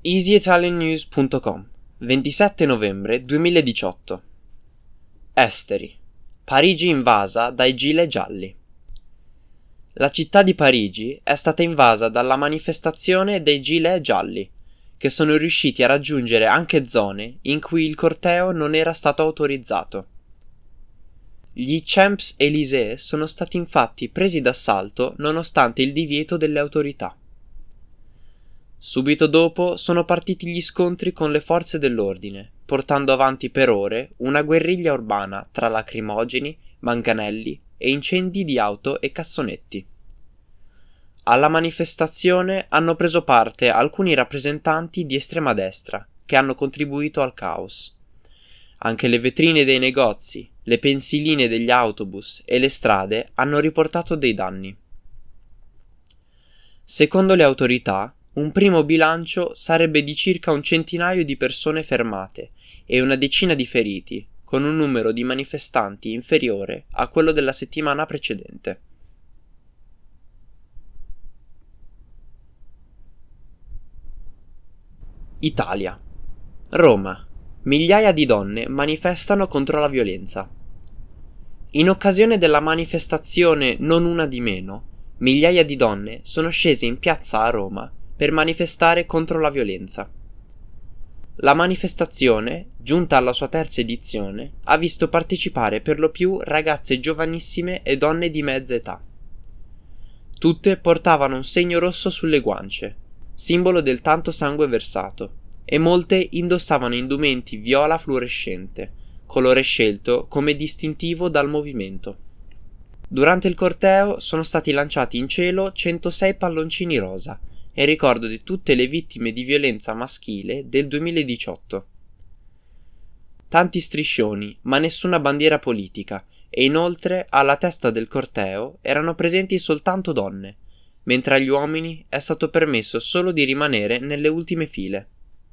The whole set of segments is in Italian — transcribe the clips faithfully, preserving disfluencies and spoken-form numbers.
easy italian news punto com, ventisette novembre duemiladiciotto. Esteri. Parigi invasa dai gilet gialli. La città di Parigi è stata invasa dalla manifestazione dei gilet gialli, che sono riusciti a raggiungere anche zone in cui il corteo non era stato autorizzato. Gli Champs-Élysées sono stati infatti presi d'assalto nonostante il divieto delle autorità. Subito dopo sono partiti gli scontri con le forze dell'ordine, portando avanti per ore una guerriglia urbana tra lacrimogeni, manganelli e incendi di auto e cassonetti. Alla manifestazione hanno preso parte alcuni rappresentanti di estrema destra che hanno contribuito al caos. Anche le vetrine dei negozi, le pensiline degli autobus e le strade hanno riportato dei danni. Secondo le autorità, un primo bilancio sarebbe di circa un centinaio di persone fermate e una decina di feriti, con un numero di manifestanti inferiore a quello della settimana precedente. Italia. Roma. Migliaia di donne manifestano contro la violenza. In occasione della manifestazione Non una di meno, migliaia di donne sono scese in piazza a Roma per manifestare contro la violenza. La manifestazione, giunta alla sua terza edizione, ha visto partecipare per lo più ragazze giovanissime e donne di mezza età. Tutte portavano un segno rosso sulle guance, simbolo del tanto sangue versato, e molte indossavano indumenti viola fluorescente, colore scelto come distintivo dal movimento. Durante il corteo sono stati lanciati in cielo centosei palloncini rosa, in ricordo di tutte le vittime di violenza maschile del duemiladiciotto. Tanti striscioni, ma nessuna bandiera politica, e inoltre alla testa del corteo erano presenti soltanto donne, mentre agli uomini è stato permesso solo di rimanere nelle ultime file.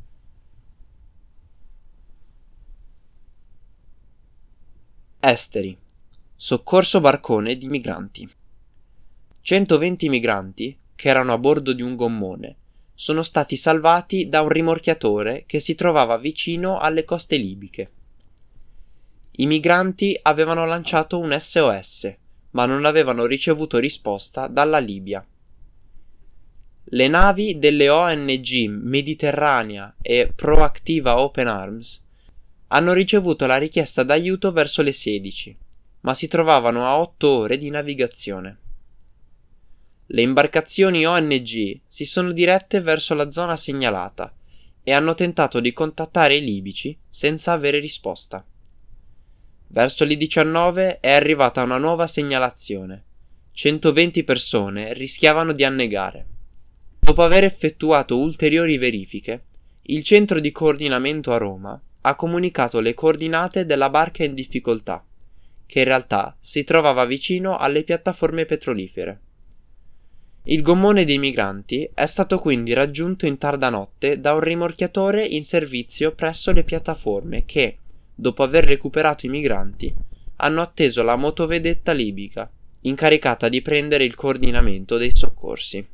Esteri. Soccorso barcone di migranti. centoventi migranti, che erano a bordo di un gommone, sono stati salvati da un rimorchiatore che si trovava vicino alle coste libiche. I migranti avevano lanciato un S O S, ma non avevano ricevuto risposta dalla Libia. Le navi delle O N G Mediterranea e Proactiva Open Arms hanno ricevuto la richiesta d'aiuto verso le sedici, ma si trovavano a otto ore di navigazione. Le imbarcazioni O N G si sono dirette verso la zona segnalata e hanno tentato di contattare i libici senza avere risposta. Verso le diciannove è arrivata una nuova segnalazione. centoventi persone rischiavano di annegare. Dopo aver effettuato ulteriori verifiche, il centro di coordinamento a Roma ha comunicato le coordinate della barca in difficoltà, che in realtà si trovava vicino alle piattaforme petrolifere. Il gommone dei migranti è stato quindi raggiunto in tarda notte da un rimorchiatore in servizio presso le piattaforme che, dopo aver recuperato i migranti, hanno atteso la motovedetta libica, incaricata di prendere il coordinamento dei soccorsi.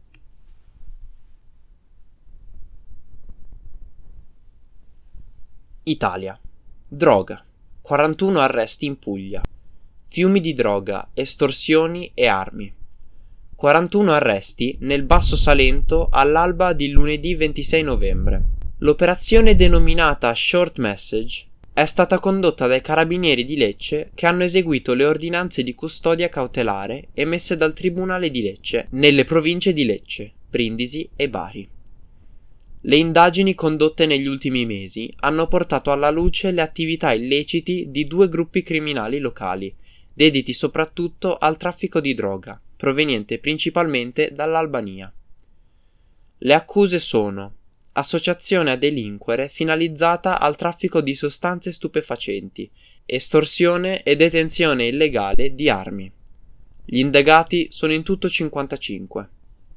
Italia. Droga. quarantuno arresti in Puglia. Fiumi di droga, estorsioni e armi. quarantuno arresti nel Basso Salento all'alba di lunedì ventisei novembre. L'operazione denominata Short Message è stata condotta dai carabinieri di Lecce che hanno eseguito le ordinanze di custodia cautelare emesse dal Tribunale di Lecce nelle province di Lecce, Brindisi e Bari. Le indagini condotte negli ultimi mesi hanno portato alla luce le attività illeciti di due gruppi criminali locali, dediti soprattutto al traffico di droga, proveniente principalmente dall'Albania. Le accuse sono: associazione a delinquere finalizzata al traffico di sostanze stupefacenti, estorsione e detenzione illegale di armi. Gli indagati sono in tutto cinquantacinque.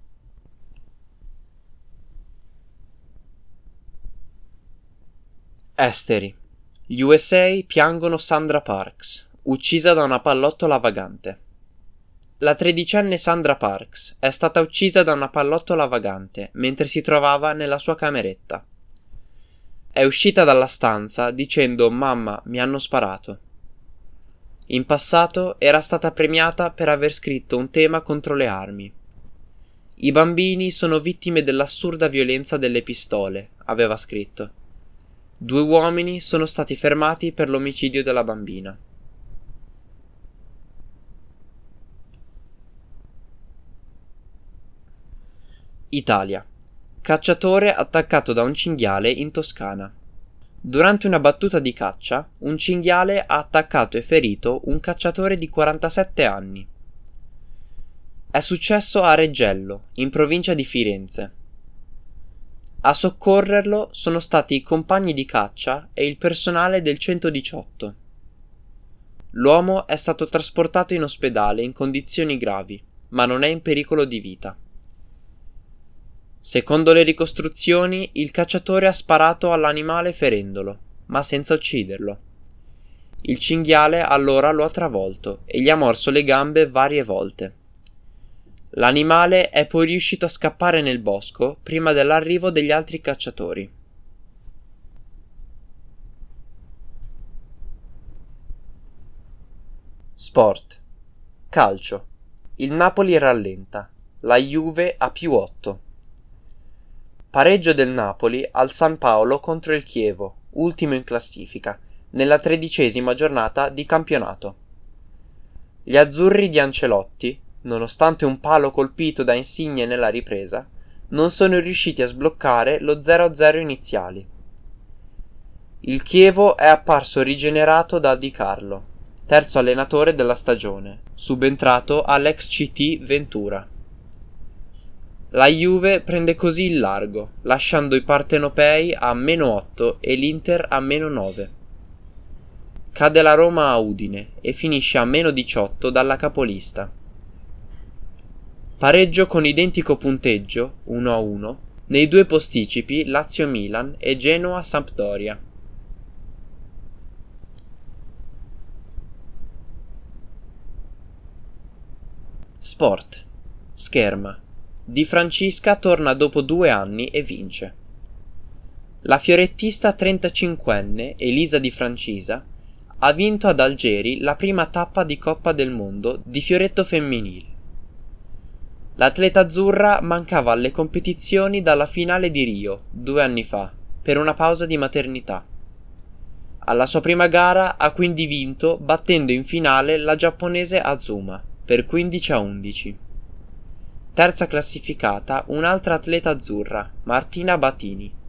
Esteri. Gli U S A piangono Sandra Parks, uccisa da una pallottola vagante. La tredicenne Sandra Parks è stata uccisa da una pallottola vagante mentre si trovava nella sua cameretta. È uscita dalla stanza dicendo «Mamma, mi hanno sparato». In passato era stata premiata per aver scritto un tema contro le armi. I bambini sono vittime dell'assurda violenza delle pistole, aveva scritto. Due uomini sono stati fermati per l'omicidio della bambina. Italia. Cacciatore attaccato da un cinghiale in Toscana. Durante una battuta di caccia, un cinghiale ha attaccato e ferito un cacciatore di quarantasette anni. È successo a Reggello, in provincia di Firenze. A soccorrerlo sono stati i compagni di caccia e il personale del centodiciotto. L'uomo è stato trasportato in ospedale in condizioni gravi, ma non è in pericolo di vita. Secondo le ricostruzioni, il cacciatore ha sparato all'animale ferendolo, ma senza ucciderlo. Il cinghiale allora lo ha travolto e gli ha morso le gambe varie volte. L'animale è poi riuscito a scappare nel bosco prima dell'arrivo degli altri cacciatori. Sport. Calcio. Il Napoli rallenta. La Juve a più otto. Pareggio del Napoli al San Paolo contro il Chievo, ultimo in classifica, nella tredicesima giornata di campionato. Gli azzurri di Ancelotti, nonostante un palo colpito da Insigne nella ripresa, non sono riusciti a sbloccare lo zero a zero iniziali. Il Chievo è apparso rigenerato da Di Carlo, terzo allenatore della stagione, subentrato all'ex C T Ventura. La Juve prende così il largo, lasciando i partenopei a meno otto e l'Inter a meno nove. Cade la Roma a Udine e finisce a meno diciotto dalla capolista. Pareggio con identico punteggio, uno a uno, nei due posticipi Lazio-Milan e Genoa-Sampdoria. Sport. Scherma. Di Francisca torna dopo due anni e vince. La fiorettista trentacinquenne Elisa Di Francisa ha vinto ad Algeri la prima tappa di Coppa del Mondo di fioretto femminile. L'atleta azzurra mancava alle competizioni dalla finale di Rio, due anni fa, per una pausa di maternità. Alla sua prima gara ha quindi vinto battendo in finale la giapponese Azuma per quindici a undici. Terza classificata un'altra atleta azzurra, Martina Batini,